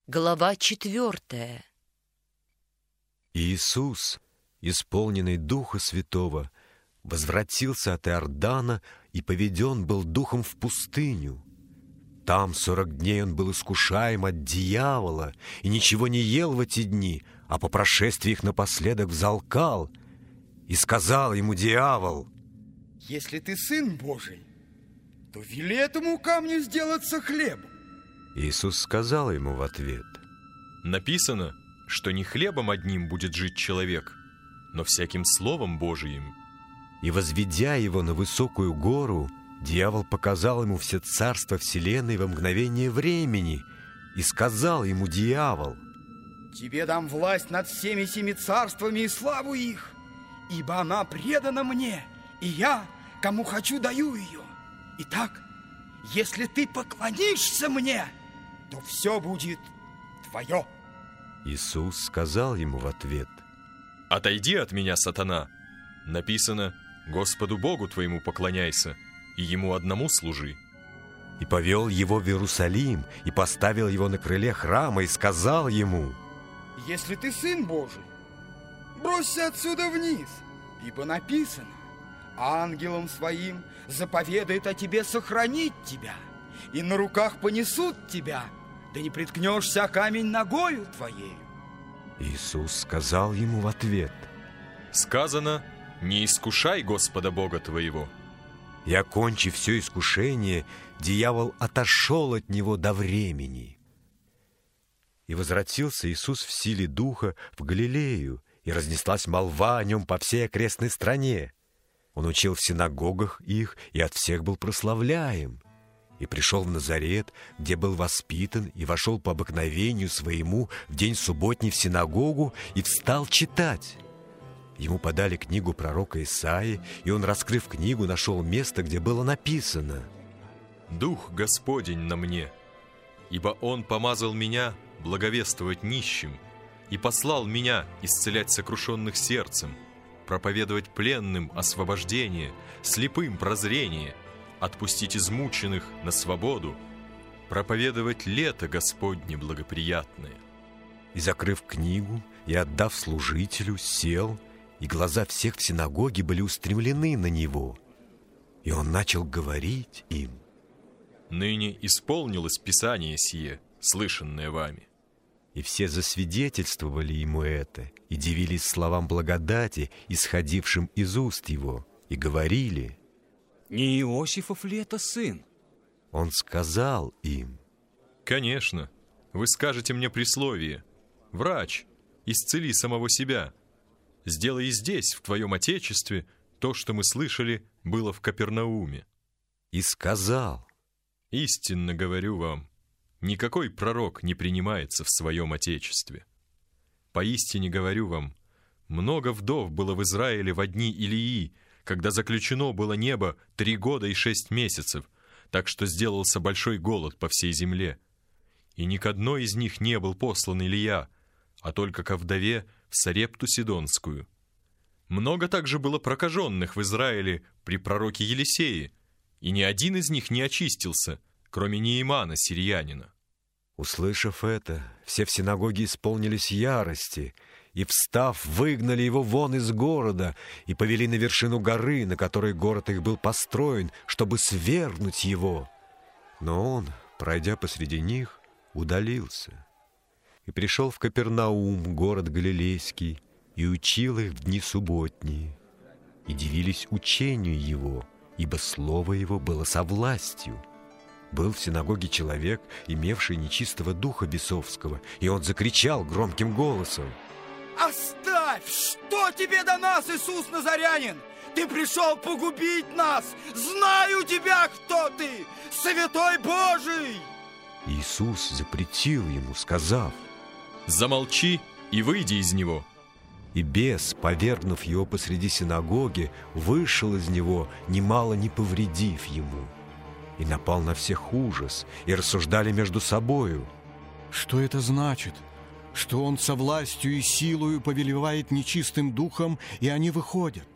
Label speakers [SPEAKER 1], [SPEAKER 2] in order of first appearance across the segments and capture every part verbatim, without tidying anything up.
[SPEAKER 1] Глава четвертая.
[SPEAKER 2] Иисус, исполненный Духа Святого, возвратился от Иордана и поведен был Духом в пустыню. Там сорок дней он был искушаем от дьявола и ничего не ел в эти дни, а по прошествии их напоследок взалкал. И сказал ему дьявол:
[SPEAKER 3] «Если ты Сын Божий, то вели этому камню сделаться хлебом».
[SPEAKER 2] Иисус сказал ему в ответ:
[SPEAKER 4] написано, что не хлебом одним будет жить человек, но всяким словом Божиим.
[SPEAKER 2] И, возведя его на высокую гору, дьявол показал ему все царства вселенной во мгновение времени. И сказал ему дьявол:
[SPEAKER 3] «Тебе дам власть над всеми семи царствами и славу их, ибо она предана мне, и я, кому хочу, даю ее. Итак, если ты поклонишься мне, то все будет твое».
[SPEAKER 2] Иисус сказал ему в ответ:
[SPEAKER 4] «Отойди от меня, сатана! Написано: Господу Богу твоему поклоняйся, и Ему одному служи».
[SPEAKER 2] И повел его в Иерусалим, и поставил его на крыле храма, и сказал ему:
[SPEAKER 3] «Если ты Сын Божий, бросься отсюда вниз, ибо написано: ангелам своим заповедает о тебе сохранить тебя, и на руках понесут тебя, да не приткнешься о камень ногою твоею».
[SPEAKER 2] Иисус сказал ему в ответ:
[SPEAKER 4] сказано: не искушай Господа Бога твоего.
[SPEAKER 2] И, окончив все искушение, дьявол отошел от него до времени. И возвратился Иисус в силе Духа в Галилею, и разнеслась молва о нем по всей окрестной стране. Он учил в синагогах их, и от всех был прославляем. И пришел в Назарет, где был воспитан, и вошел по обыкновению своему в день субботний в синагогу, и встал читать. Ему подали книгу пророка Исаии, и он, раскрыв книгу, нашел место, где было написано:
[SPEAKER 4] «Дух Господень на мне, ибо Он помазал меня благовествовать нищим, и послал меня исцелять сокрушенных сердцем, проповедовать пленным освобождение, слепым прозрение, отпустить измученных на свободу, проповедовать лето Господне благоприятное».
[SPEAKER 2] И, закрыв книгу, и отдав служителю, сел, и глаза всех в синагоге были устремлены на него. И он начал говорить им:
[SPEAKER 4] «Ныне исполнилось Писание сие, слышанное вами».
[SPEAKER 2] И все засвидетельствовали ему это, и дивились словам благодати, исходившим из уст его, и говорили:
[SPEAKER 5] «Не Иосифов ли это сын?»
[SPEAKER 2] Он сказал им:
[SPEAKER 4] «Конечно, вы скажете мне присловие: врач, исцели самого себя. Сделай здесь, в твоем отечестве, то, что мы слышали, было в Капернауме».
[SPEAKER 2] И сказал:
[SPEAKER 4] «Истинно говорю вам, никакой пророк не принимается в своем отечестве. Поистине говорю вам, много вдов было в Израиле во дни Илии, когда заключено было небо три года и шесть месяцев, так что сделался большой голод по всей земле. И ни к одной из них не был послан Илия, а только ко вдове в Сарепту Сидонскую. Много также было прокаженных в Израиле при пророке Елисее, и ни один из них не очистился, кроме Неимана сириянина».
[SPEAKER 2] Услышав это, все в синагоге исполнились ярости, и, встав, выгнали его вон из города и повели на вершину горы, на которой город их был построен, чтобы свергнуть его. Но он, пройдя посреди них, удалился. И пришел в Капернаум, город Галилейский, и учил их в дни субботние. И дивились учению его, ибо слово его было со властью. Был в синагоге человек, имевший нечистого духа бесовского, и он закричал громким голосом:
[SPEAKER 3] «Оставь! Что тебе до нас, Иисус Назарянин? Ты пришел погубить нас! Знаю тебя, кто ты! Святой Божий!»
[SPEAKER 2] Иисус запретил ему, сказав:
[SPEAKER 4] «Замолчи и выйди из него».
[SPEAKER 2] И бес, повергнув его посреди синагоги, вышел из него, немало не повредив ему. И напал на всех ужас, и рассуждали между собою:
[SPEAKER 5] «Что это значит? Что он со властью и силою повелевает нечистым духом, и они выходят?»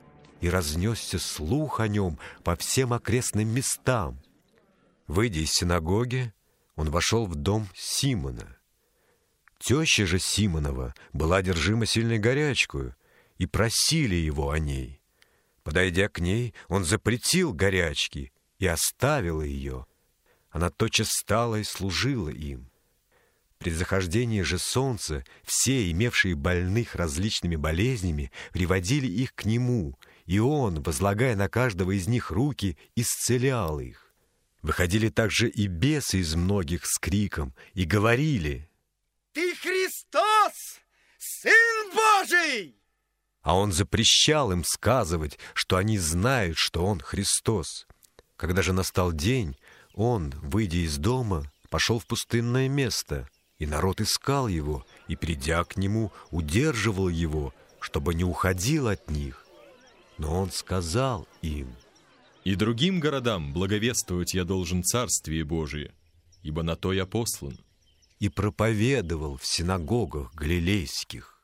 [SPEAKER 2] И разнесся слух о нем по всем окрестным местам. Выйдя из синагоги, он вошел в дом Симона. Теща же Симонова была одержима сильной горячкою, и просили его о ней. Подойдя к ней, он запретил горячки и оставила ее. Она тотчас встала и служила им. При захождении же солнца все, имевшие больных различными болезнями, приводили их к нему, и он, возлагая на каждого из них руки, исцелял их. Выходили также и бесы из многих с криком и говорили:
[SPEAKER 3] «Ты Христос, Сын Божий!»
[SPEAKER 2] А он запрещал им сказывать, что они знают, что он Христос. Когда же настал день, он, выйдя из дома, пошел в пустынное место, и народ искал его, и, придя к нему, удерживал его, чтобы не уходил от них. Но он сказал им:
[SPEAKER 4] «И другим городам благовествовать я должен Царствие Божие, ибо на то я послан».
[SPEAKER 2] И проповедовал в синагогах галилейских.